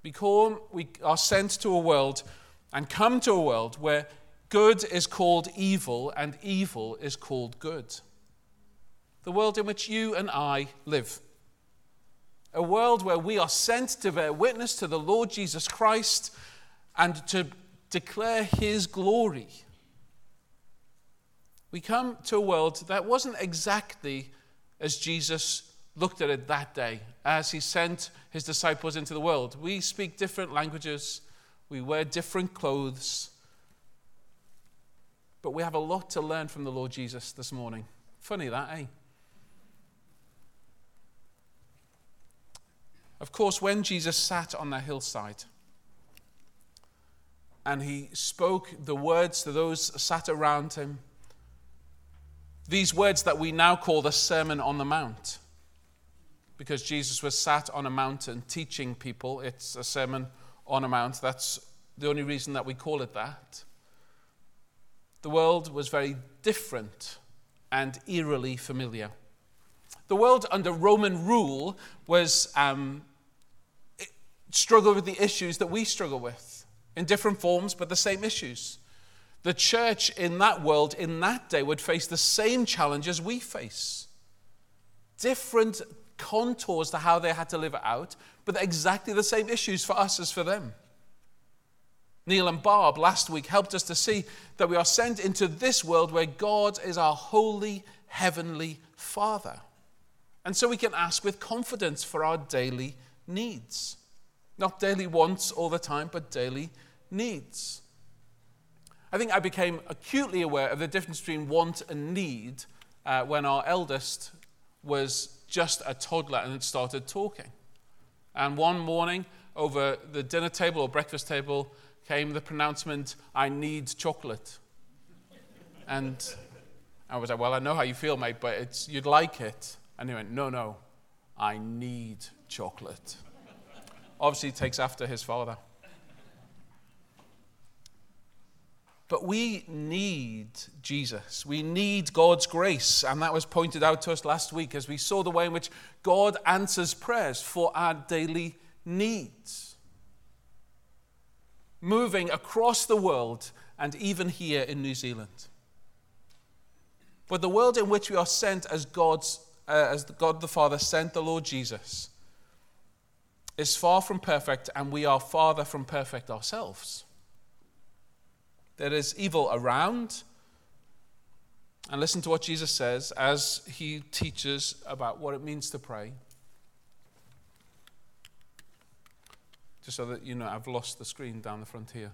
We are sent to a world and come to a world where good is called evil and evil is called good. The world in which you and I live. A world where we are sent to bear witness to the Lord Jesus Christ and to declare his glory. We come to a world that wasn't exactly as Jesus looked at it that day, as he sent his disciples into the world. We speak different languages, we wear different clothes, but we have a lot to learn from the Lord Jesus this morning. Funny that, eh? Of course, when Jesus sat on the hillside and he spoke the words to those sat around him, these words that we now call the Sermon on the Mount, because Jesus was sat on a mountain teaching people. It's a Sermon on a Mount. That's the only reason that we call it that. The world was very different and eerily familiar. The world under Roman rule was struggled with the issues that we struggle with, in different forms, but the same issues. The church in that world, in that day, would face the same challenges we face. Different contours to how they had to live it out, but exactly the same issues for us as for them. Neil and Barb last week helped us to see that we are sent into this world where God is our holy, heavenly Father. And so we can ask with confidence for our daily needs. Not daily wants all the time, but daily needs. I think I became acutely aware of the difference between want and need when our eldest was just a toddler and had started talking. And one morning, over the dinner table or breakfast table, came the pronouncement, "I need chocolate." And I was like, "Well, I know how you feel, mate, but you'd like it." And he went, No, I need chocolate. Obviously, he takes after his father. But we need Jesus. We need God's grace. And that was pointed out to us last week as we saw the way in which God answers prayers for our daily needs. Moving across the world and even here in New Zealand. But the world in which we are sent as God the Father sent the Lord Jesus is far from perfect, and we are farther from perfect ourselves. There is evil around. And listen to what Jesus says as he teaches about what it means to pray. Just so that you know, I've lost the screen down the front here.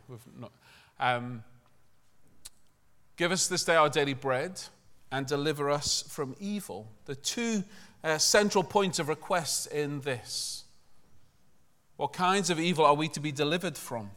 Give us this day our daily bread and deliver us from evil. The two central points of request in this. What kinds of evil are we to be delivered from?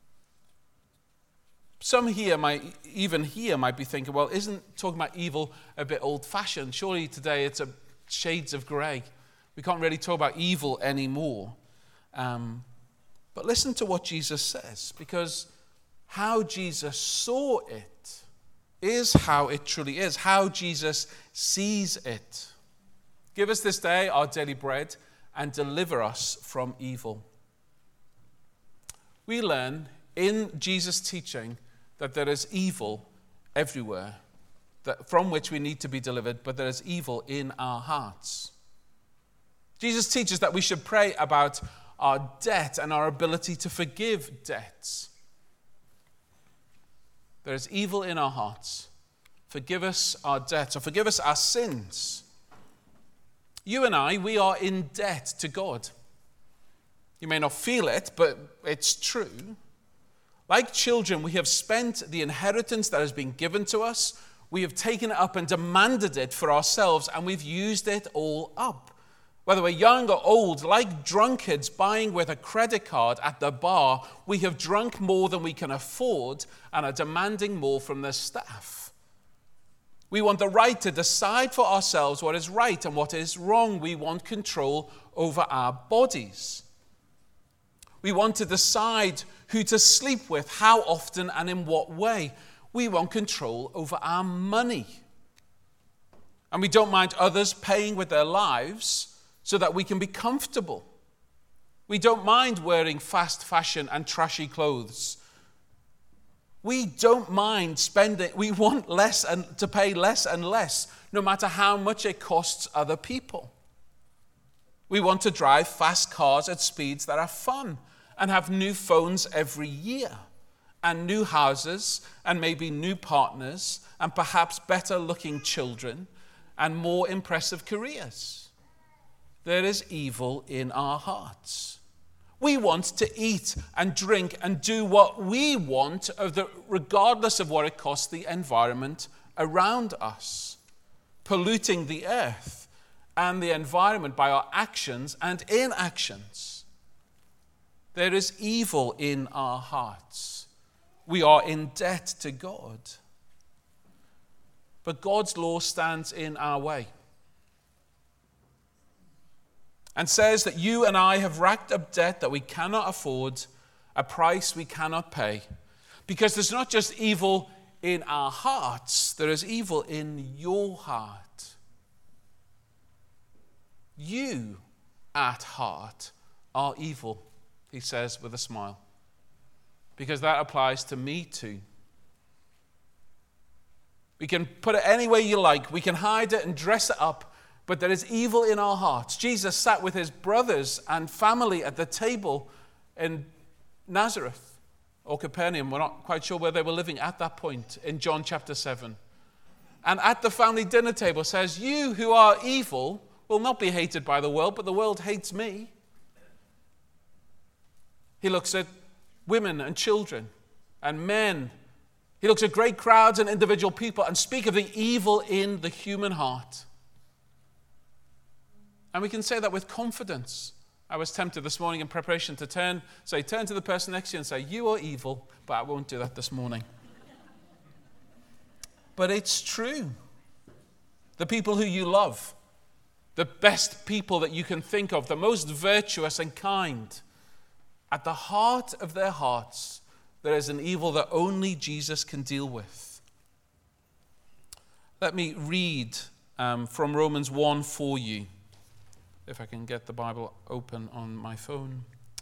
Some here might be thinking, well, isn't talking about evil a bit old-fashioned? Surely today it's shades of grey. We can't really talk about evil anymore. But listen to what Jesus says, because how Jesus saw it is how it truly is, how Jesus sees it. Give us this day our daily bread and deliver us from evil. We learn in Jesus' teaching that there is evil everywhere, from which we need to be delivered, but there is evil in our hearts. Jesus teaches that we should pray about our debt and our ability to forgive debts. There is evil in our hearts. Forgive us our debts, or forgive us our sins. You and I, we are in debt to God. You may not feel it, but it's true. Like children, we have spent the inheritance that has been given to us. We have taken it up and demanded it for ourselves, and we've used it all up. Whether we're young or old, like drunkards buying with a credit card at the bar, we have drunk more than we can afford and are demanding more from the staff. We want the right to decide for ourselves what is right and what is wrong. We want control over our bodies. We want to decide who to sleep with, how often, and in what way. We want control over our money. And we don't mind others paying with their lives so that we can be comfortable. We don't mind wearing fast fashion and trashy clothes. We don't mind spending. We want less and to pay less and less, no matter how much it costs other people. We want to drive fast cars at speeds that are fun and have new phones every year and new houses and maybe new partners and perhaps better looking children and more impressive careers. There is evil in our hearts. We want to eat and drink and do what we want, regardless of what it costs the environment around us, polluting the earth and the environment by our actions and inactions. There is evil in our hearts. We are in debt to God. But God's law stands in our way and says that you and I have racked up debt that we cannot afford, a price we cannot pay. Because there's not just evil in our hearts, there is evil in your heart. You, at heart, are evil, he says with a smile. Because that applies to me too. We can put it any way you like. We can hide it and dress it up. But there is evil in our hearts. Jesus sat with his brothers and family at the table in Nazareth or Capernaum. We're not quite sure where they were living at that point in John chapter 7. And at the family dinner table says, you who are evil will not be hated by the world, but the world hates me. He looks at women and children and men. He looks at great crowds and individual people and speaks of the evil in the human heart. And we can say that with confidence. I was tempted this morning in preparation to turn to the person next to you and say, you are evil, but I won't do that this morning. But it's true. The people who you love, the best people that you can think of, the most virtuous and kind, at the heart of their hearts, there is an evil that only Jesus can deal with. Let me read from Romans 1 for you. If I can get the Bible open on my phone.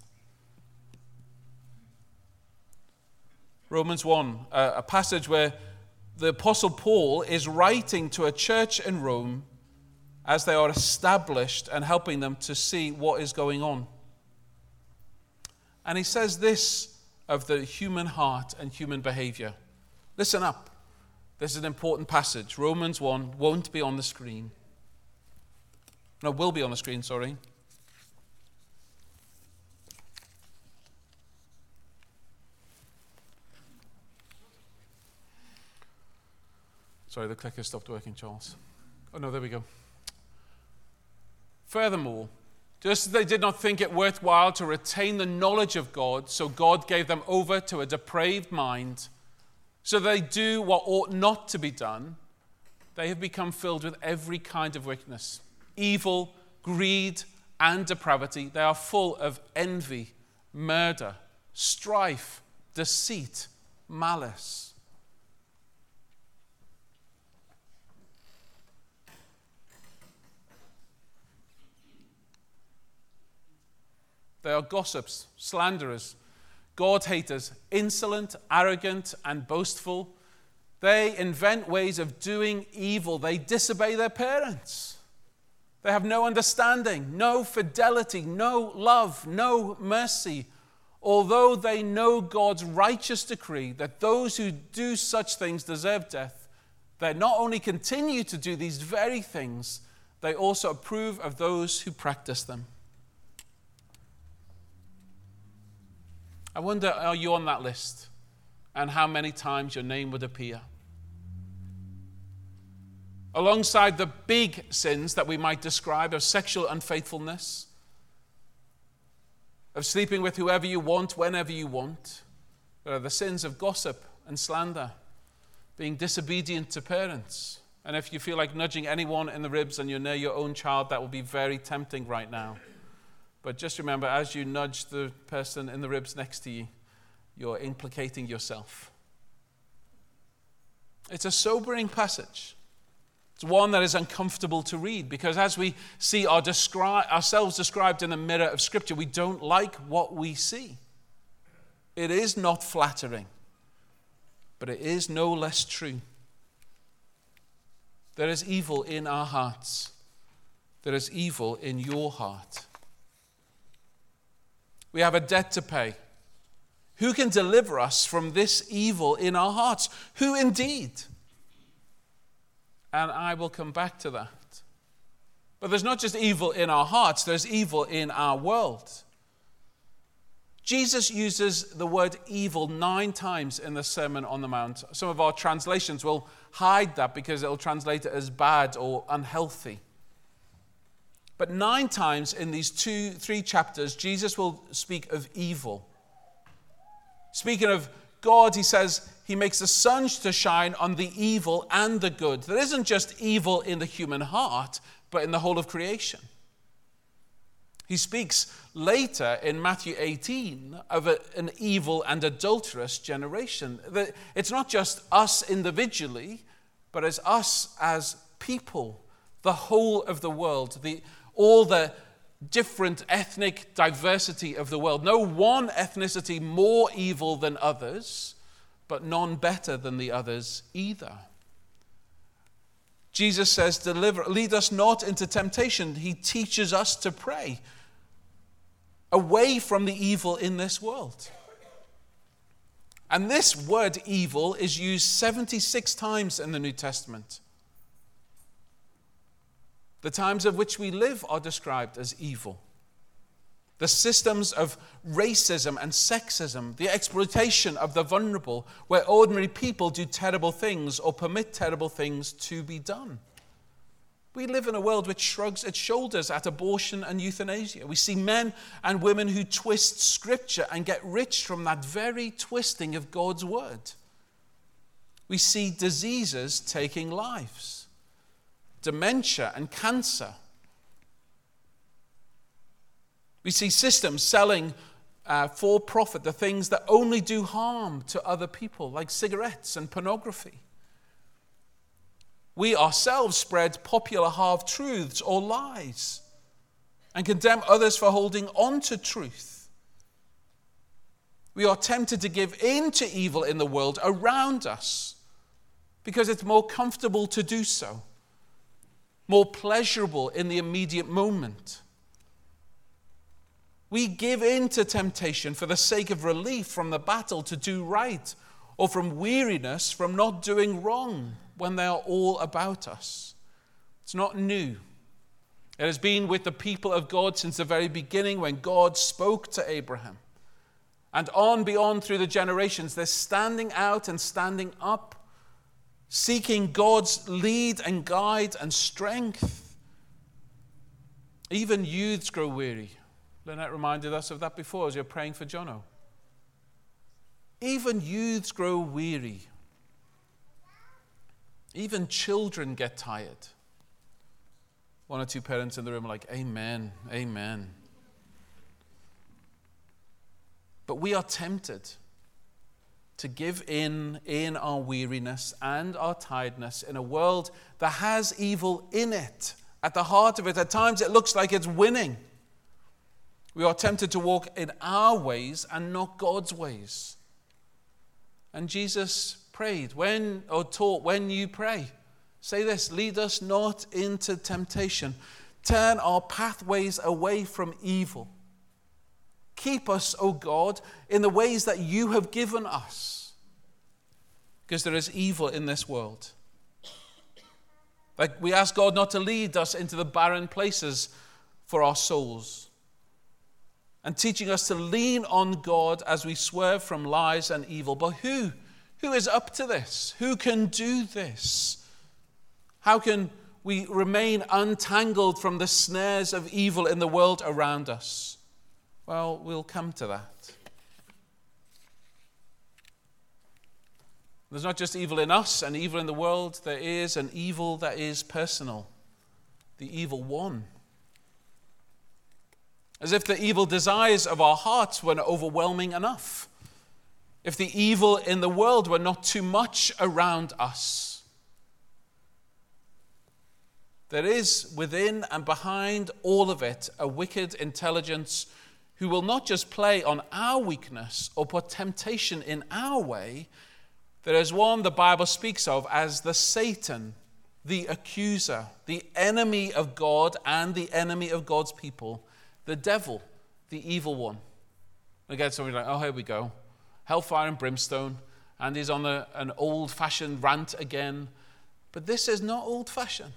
Romans 1, a passage where the Apostle Paul is writing to a church in Rome as they are established and helping them to see what is going on. And he says this of the human heart and human behavior. Listen up. This is an important passage. Romans 1 won't be on the screen. No, will be on the screen, sorry. Sorry, the clicker stopped working, Charles. Oh, no, there we go. Furthermore, just as they did not think it worthwhile to retain the knowledge of God, so God gave them over to a depraved mind, so they do what ought not to be done, they have become filled with every kind of wickedness. Evil, greed, and depravity. They are full of envy, murder, strife, deceit, malice. They are gossips, slanderers, God-haters, insolent, arrogant, and boastful. They invent ways of doing evil. They disobey their parents. They have no understanding, no fidelity, no love, no mercy. Although they know God's righteous decree that those who do such things deserve death, they not only continue to do these very things, they also approve of those who practice them. I wonder, are you on that list? And how many times your name would appear? Alongside the big sins that we might describe of sexual unfaithfulness, of sleeping with whoever you want, whenever you want, there are the sins of gossip and slander, being disobedient to parents. And if you feel like nudging anyone in the ribs and you're near your own child, that will be very tempting right now. But just remember, as you nudge the person in the ribs next to you, you're implicating yourself. It's a sobering passage. It's one that is uncomfortable to read because as we see ourselves described in the mirror of Scripture, we don't like what we see. It is not flattering, but it is no less true. There is evil in our hearts. There is evil in your heart. We have a debt to pay. Who can deliver us from this evil in our hearts? Who indeed? And I will come back to that. But there's not just evil in our hearts, there's evil in our world. Jesus uses the word evil 9 times in the Sermon on the Mount. Some of our translations will hide that because it'll translate it as bad or unhealthy. But 9 times in these 3 chapters, Jesus will speak of evil. Speaking of God, he says he makes the sun to shine on the evil and the good. There isn't just evil in the human heart, but in the whole of creation. He speaks later in Matthew 18 of an evil and adulterous generation. It's not just us individually, but it's us as people, the whole of the world, all the different ethnic diversity of the world. No one ethnicity more evil than others, but none better than the others either. Jesus says, lead us not into temptation. He teaches us to pray away from the evil in this world. And this word evil is used 76 times in the New Testament. The times of which we live are described as evil. The systems of racism and sexism, the exploitation of the vulnerable, where ordinary people do terrible things or permit terrible things to be done. We live in a world which shrugs its shoulders at abortion and euthanasia. We see men and women who twist Scripture and get rich from that very twisting of God's word. We see diseases taking lives, dementia and cancer. We see systems selling for profit the things that only do harm to other people, like cigarettes and pornography. We ourselves spread popular half-truths or lies and condemn others for holding on to truth. We are tempted to give in to evil in the world around us because it's more comfortable to do so, more pleasurable in the immediate moment. We give in to temptation for the sake of relief from the battle to do right, or from weariness from not doing wrong when they are all about us. It's not new. It has been with the people of God since the very beginning when God spoke to Abraham. And on beyond through the generations, they're standing out and standing up, seeking God's lead and guide and strength. Even youths grow weary. Lynette reminded us of that before as you were praying for Jono. Even youths grow weary. Even children get tired. 1 or 2 parents in the room are like, amen, amen. But we are tempted to give in our weariness and our tiredness in a world that has evil in it. At the heart of it, at times it looks like it's winning. We are tempted to walk in our ways and not God's ways. And Jesus prayed taught when you pray. Say this, lead us not into temptation. Turn our pathways away from evil. Keep us, O God, in the ways that you have given us. Because there is evil in this world. Like we ask God not to lead us into the barren places for our souls. And teaching us to lean on God as we swerve from lies and evil. But who is up to this? Who can do this? How can we remain untangled from the snares of evil in the world around us? Well, we'll come to that. There's not just evil in us and evil in the world. There is an evil that is personal. The evil one. As if the evil desires of our hearts were not overwhelming enough. If the evil in the world were not too much around us. There is within and behind all of it a wicked intelligence who will not just play on our weakness or put temptation in our way. There is one the Bible speaks of as the Satan, the accuser, the enemy of God and the enemy of God's people, the devil, the evil one. Again, somebody's like, oh, here we go. Hellfire and brimstone. And he's on an old-fashioned rant again. But this is not old-fashioned.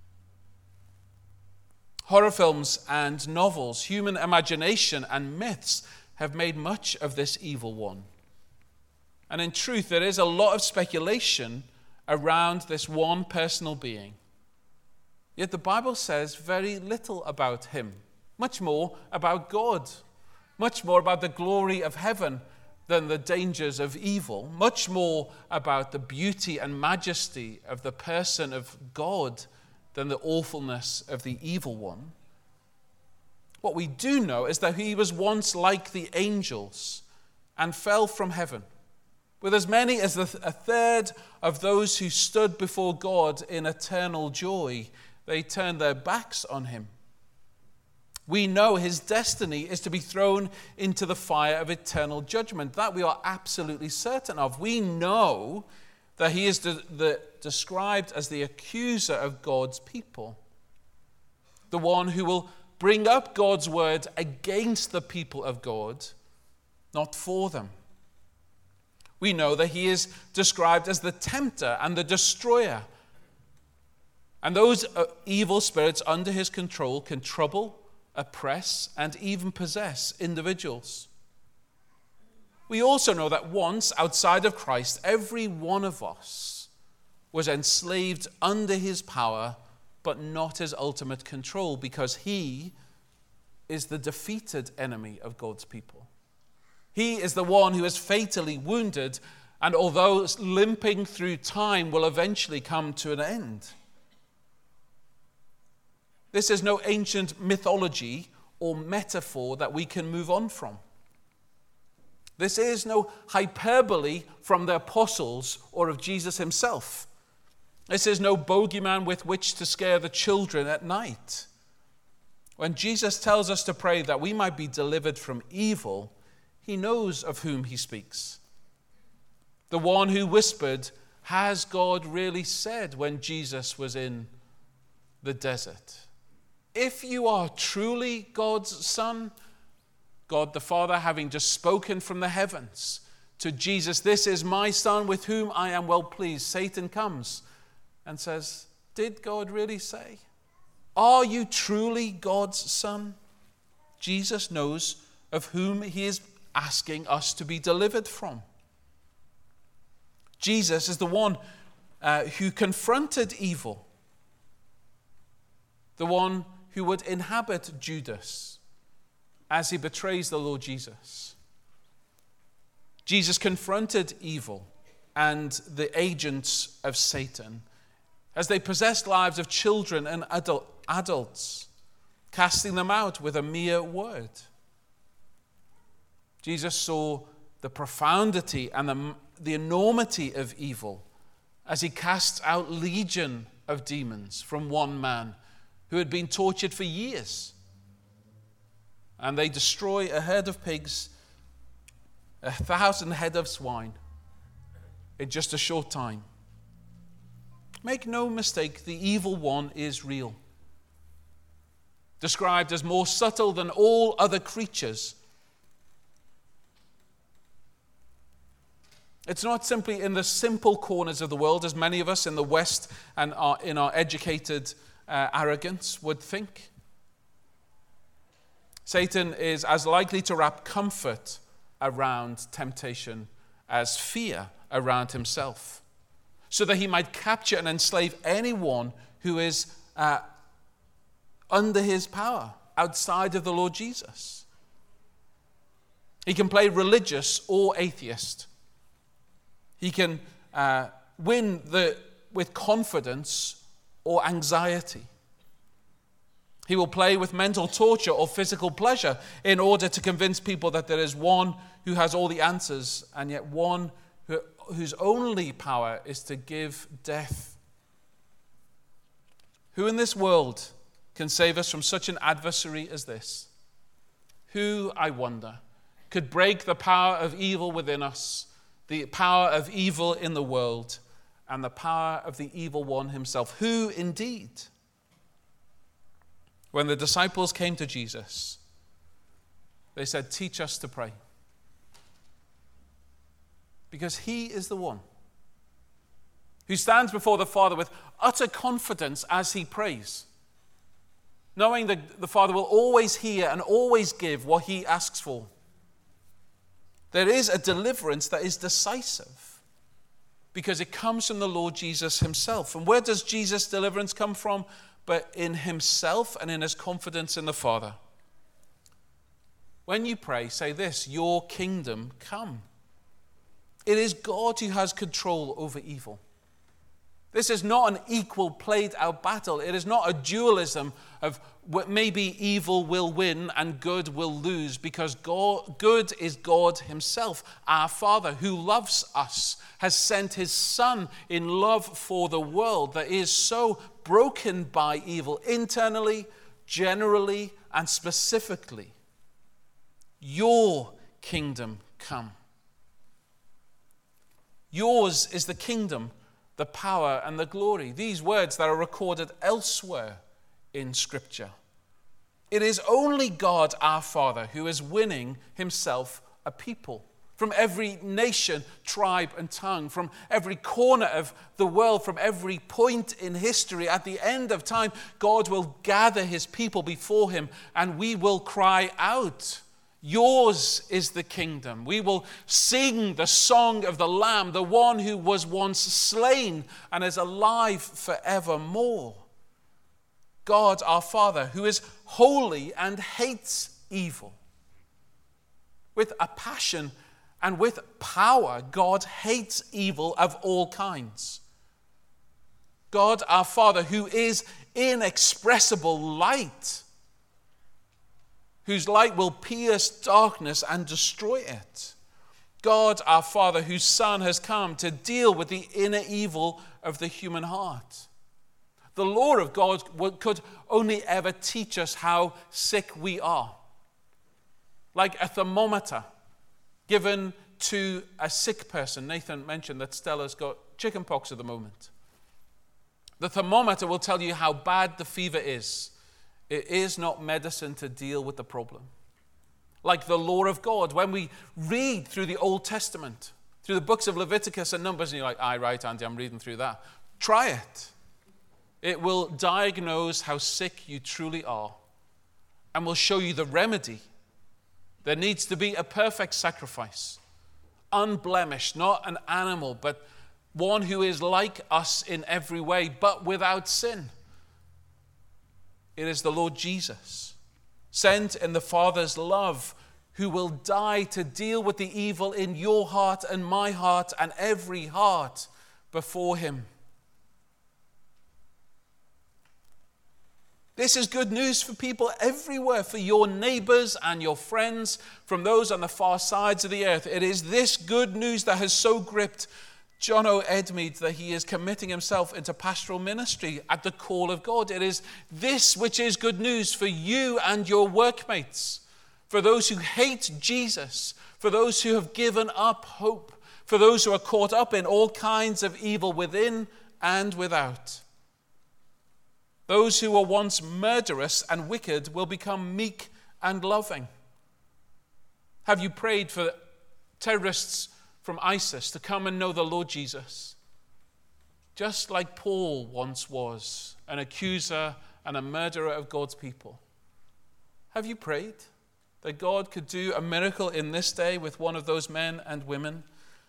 Horror films and novels, human imagination and myths have made much of this evil one. And in truth, there is a lot of speculation around this one personal being. Yet the Bible says very little about him, much more about God, much more about the glory of heaven than the dangers of evil, much more about the beauty and majesty of the person of God than the awfulness of the evil one. What we do know is that he was once like the angels and fell from heaven. With as many as a third of those who stood before God in eternal joy, they turned their backs on him. We know his destiny is to be thrown into the fire of eternal judgment. That we are absolutely certain of. We know that he is described as the accuser of God's people, the one who will bring up God's word against the people of God, not for them. We know that he is described as the tempter and the destroyer. And those evil spirits under his control can trouble, oppress, and even possess individuals. We also know that once, outside of Christ, every one of us was enslaved under his power, but not his ultimate control, because he is the defeated enemy of God's people. He is the one who is fatally wounded, and although limping through time, will eventually come to an end. This is no ancient mythology or metaphor that we can move on from. This is no hyperbole from the apostles or of Jesus himself. This is no bogeyman with which to scare the children at night. When Jesus tells us to pray that we might be delivered from evil, he knows of whom he speaks. The one who whispered, "Has God really said?" when Jesus was in the desert. If you are truly God's son, God the Father having just spoken from the heavens to Jesus, "This is my son with whom I am well pleased," Satan comes and says, "Did God really say? Are you truly God's son?" Jesus knows of whom he is asking us to be delivered from. Jesus is the one who confronted evil, the one who would inhabit Judas as he betrays the Lord Jesus. Jesus confronted evil and the agents of Satan as they possessed lives of children and adults, casting them out with a mere word. Jesus saw the profundity and the enormity of evil as he casts out legion of demons from one man who had been tortured for years. And they destroy a herd of pigs, 1,000 head of swine in just a short time. Make no mistake, the evil one is real. Described as more subtle than all other creatures. It's not simply in the simple corners of the world, as many of us in the West and in our educated arrogance would think. Satan is as likely to wrap comfort around temptation as fear around himself, so that he might capture and enslave anyone who is under his power, outside of the Lord Jesus. He can play religious or atheist. He can win with confidence or anxiety. He will play with mental torture or physical pleasure in order to convince people that there is one who has all the answers, and yet one whose only power is to give death, Who in this world can save us from such an adversary as this? Who, I wonder, could break the power of evil within us, the power of evil in the world, and the power of the evil one himself? Who indeed? When the disciples came to Jesus, they said, "Teach us to pray." Because he is the one who stands before the Father with utter confidence as he prays, knowing that the Father will always hear and always give what he asks for. There is a deliverance that is decisive because it comes from the Lord Jesus himself. And where does Jesus' deliverance come from? But in himself and in his confidence in the Father. When you pray, say this: "Your kingdom come." It is God who has control over evil. This is not an equal, played-out battle. It is not a dualism of maybe evil will win and good will lose, because good is God himself. Our Father, who loves us, has sent his Son in love for the world that is so broken by evil, internally, generally, and specifically. Your kingdom come. Yours is the kingdom, the power, and the glory. These words that are recorded elsewhere in Scripture. It is only God, our Father, who is winning himself a people from every nation, tribe, and tongue, from every corner of the world, from every point in history. At the end of time, God will gather his people before him, and we will cry out, "Yours is the kingdom." We will sing the song of the Lamb, the one who was once slain and is alive forevermore. God, our Father, who is holy and hates evil. With a passion and with power, God hates evil of all kinds. God, our Father, who is inexpressible light, whose light will pierce darkness and destroy it. God, our Father, whose Son has come to deal with the inner evil of the human heart. The law of God could only ever teach us how sick we are. Like a thermometer given to a sick person. Nathan mentioned that Stella's got chickenpox at the moment. The thermometer will tell you how bad the fever is. It is not medicine to deal with the problem. Like the law of God, when we read through the Old Testament, through the books of Leviticus and Numbers, and you're like, "Aye, right, Andy, I'm reading through that." Try it. It will diagnose how sick you truly are and will show you the remedy. There needs to be a perfect sacrifice, unblemished, not an animal, but one who is like us in every way, but without sin. It is the Lord Jesus, sent in the Father's love, who will die to deal with the evil in your heart and my heart and every heart before him. This is good news for people everywhere, for your neighbors and your friends, from those on the far sides of the earth. It is this good news that has so gripped John O. Edmeade that he is committing himself into pastoral ministry at the call of God. It is this which is good news for you and your workmates, for those who hate Jesus, for those who have given up hope, for those who are caught up in all kinds of evil within and without. Those who were once murderous and wicked will become meek and loving. Have you prayed for terrorists from ISIS to come and know the Lord Jesus? Just like Paul once was, an accuser and a murderer of God's people. Have you prayed that God could do a miracle in this day with one of those men and women?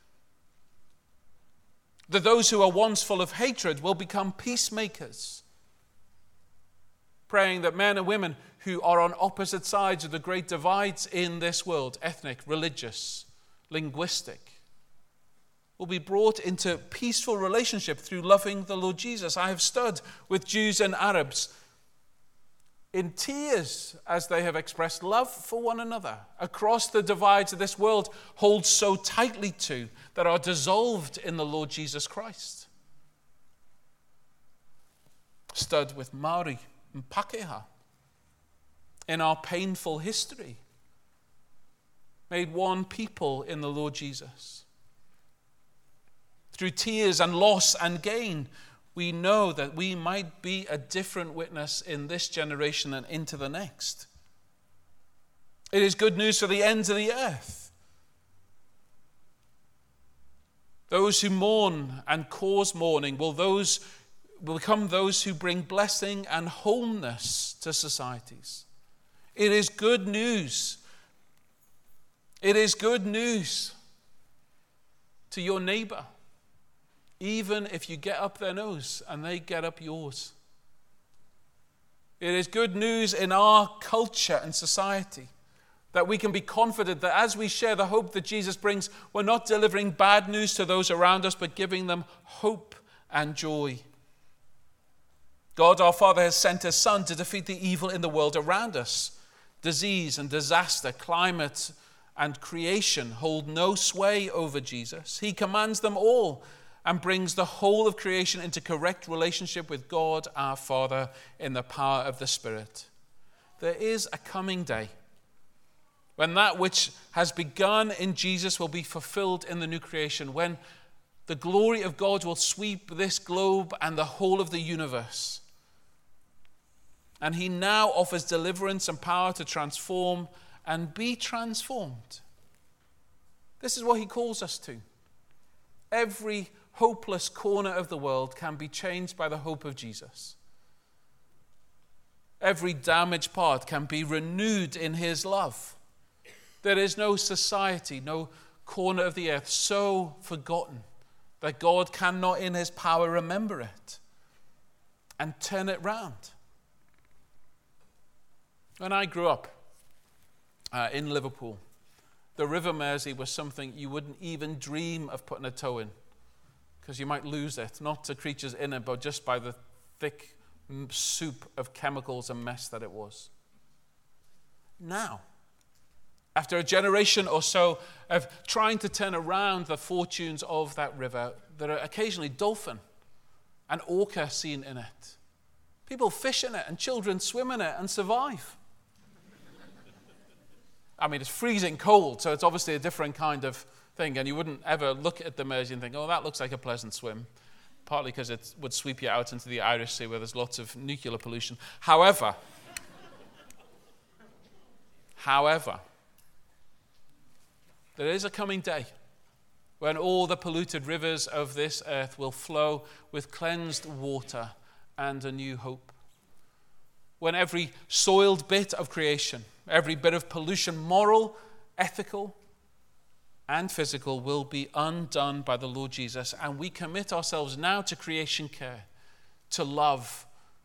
That those who are once full of hatred will become peacemakers. Praying that men and women who are on opposite sides of the great divides in this world, ethnic, religious, linguistic, will be brought into peaceful relationship through loving the Lord Jesus. I have stood with Jews and Arabs in tears as they have expressed love for one another across the divides of this world hold so tightly to, that are dissolved in the Lord Jesus Christ. stood with Maori and Pakeha in our painful history, made one people in the Lord Jesus. Through tears and loss and gain, we know that we might be a different witness in this generation and into the next. It is good news for the ends of the earth. Those who mourn and cause mourning will become those who bring blessing and wholeness to societies. It is good news. It is good news to your neighbor, even if you get up their nose and they get up yours. It is good news in our culture and society that we can be confident that as we share the hope that Jesus brings, we're not delivering bad news to those around us, but giving them hope and joy. God our Father has sent his Son to defeat the evil in the world around us. Disease and disaster, climate and creation hold no sway over Jesus. He commands them all and brings the whole of creation into correct relationship with God our Father in the power of the Spirit. There is a coming day when that which has begun in Jesus will be fulfilled in the new creation, when the glory of God will sweep this globe and the whole of the universe. And he now offers deliverance and power to transform and be transformed. This is what he calls us to. Every hopeless corner of the world can be changed by the hope of Jesus. Every damaged part can be renewed in his love. There is no society, no corner of the earth so forgotten that God cannot in his power remember it and turn it round. When I grew up in Liverpool, the River Mersey was something you wouldn't even dream of putting a toe in, because you might lose it, not to creatures in it, but just by the thick soup of chemicals and mess that it was. Now, after a generation or so of trying to turn around the fortunes of that river, there are occasionally dolphin and orca seen in it. People fish in it and children swim in it and survive. I mean, it's freezing cold, so it's obviously a different kind of thing, and you wouldn't ever look at the Mersey and think, oh, that looks like a pleasant swim, partly because it would sweep you out into the Irish Sea where there's lots of nuclear pollution. However, there is a coming day when all the polluted rivers of this earth will flow with cleansed water and a new hope. When every soiled bit of creation, every bit of pollution, moral, ethical, and physical, will be undone by the Lord Jesus, and we commit ourselves now to creation care, to love,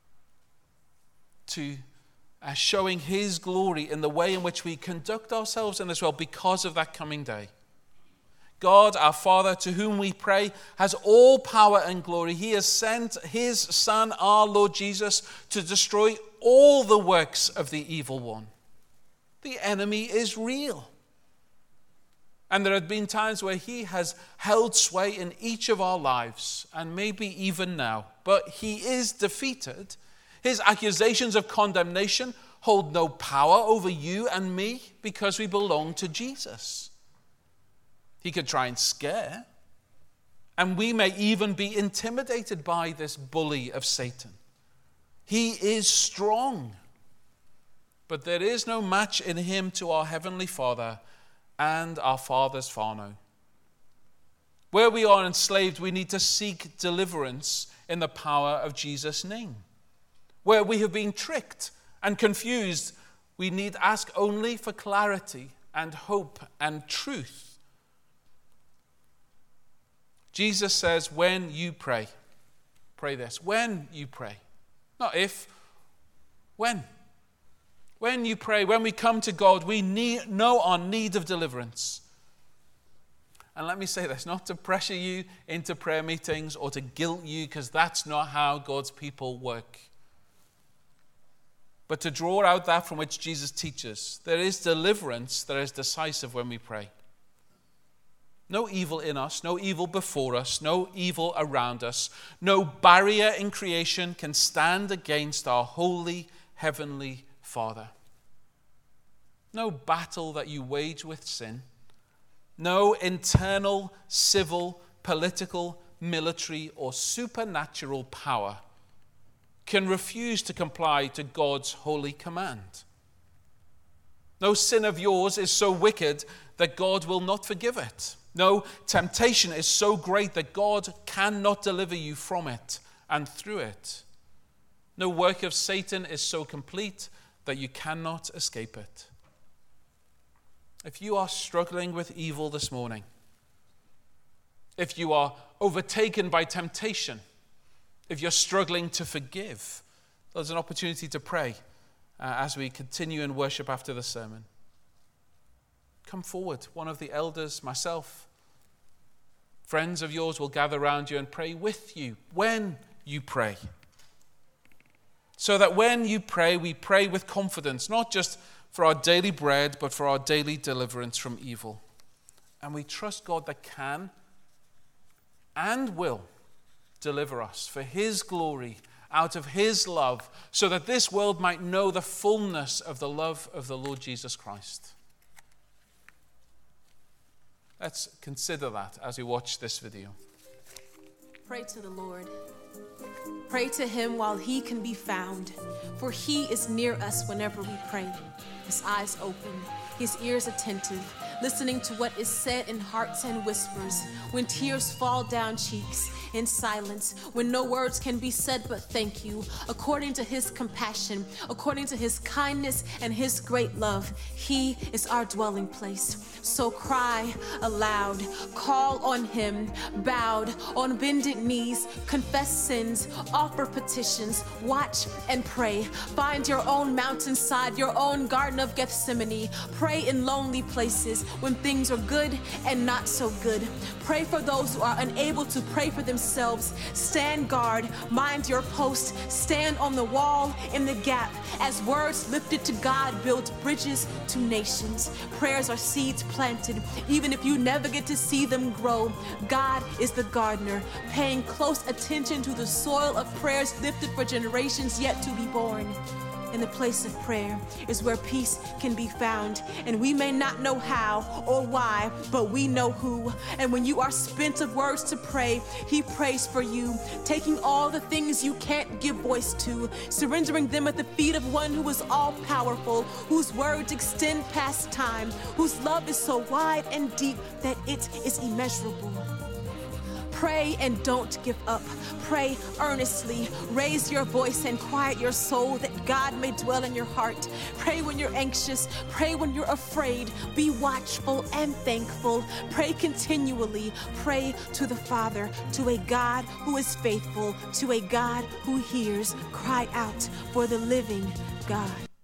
to showing his glory in the way in which we conduct ourselves in this world because of that coming day. God, our Father, to whom we pray, has all power and glory. He has sent his Son, our Lord Jesus, to destroy all the works of the evil one. The enemy is real. And there have been times where he has held sway in each of our lives, and maybe even now. But he is defeated. His accusations of condemnation hold no power over you and me because we belong to Jesus. He could try and scare, and we may even be intimidated by this bully of Satan. He is strong, but there is no match in him to our Heavenly Father and our Father's Fano. Where we are enslaved, we need to seek deliverance in the power of Jesus' name. Where we have been tricked and confused, we need ask only for clarity and hope and truth. Jesus says, when you pray, pray this. When you pray. Not if, when. When you pray, when we come to God, we know our need of deliverance. And let me say this, not to pressure you into prayer meetings or to guilt you, because that's not how God's people work. But to draw out that from which Jesus teaches. There is deliverance that is decisive when we pray. No evil in us, no evil before us, no evil around us. No barrier in creation can stand against our holy heavenly Father. No battle that you wage with sin, no internal, civil, political, military, or supernatural power can refuse to comply to God's holy command. No sin of yours is so wicked that God will not forgive it. No temptation is so great that God cannot deliver you from it and through it. No work of Satan is so complete that you cannot escape it. If you are struggling with evil this morning, if you are overtaken by temptation, if you're struggling to forgive, there's an opportunity to pray as we continue in worship after the sermon. Come forward. One of the elders, myself, friends of yours will gather around you and pray with you when you pray. So that when you pray, we pray with confidence, not just for our daily bread, but for our daily deliverance from evil. And we trust God that can and will deliver us for his glory, out of his love, so that this world might know the fullness of the love of the Lord Jesus Christ. Let's consider that as we watch this video. Pray to the Lord. Pray to him while he can be found, for he is near us whenever we pray. His eyes open, his ears attentive, listening to what is said in hearts and whispers, when tears fall down cheeks, in silence, when no words can be said but thank you, according to his compassion, according to his kindness and his great love. He is our dwelling place. So cry aloud, call on him, bowed on bended knees, confess sins, offer petitions, watch and pray. Find your own mountainside, your own Garden of Gethsemane. Pray in lonely places when things are good and not so good. Pray for those who are unable to pray for themselves. Stand guard, mind your post, stand on the wall in the gap. As words lifted to God build bridges to nations. Prayers are seeds planted, even if you never get to see them grow. God is the gardener, paying close attention to the soil of prayers lifted for generations yet to be born. In the place of prayer is where peace can be found. And we may not know how or why, but we know who. And when you are spent of words to pray, he prays for you, taking all the things you can't give voice to, surrendering them at the feet of one who is all-powerful, whose words extend past time, whose love is so wide and deep that it is immeasurable. Pray and don't give up. Pray earnestly. Raise your voice and quiet your soul that God may dwell in your heart. Pray when you're anxious. Pray when you're afraid. Be watchful and thankful. Pray continually. Pray to the Father, to a God who is faithful, to a God who hears. Cry out for the living God.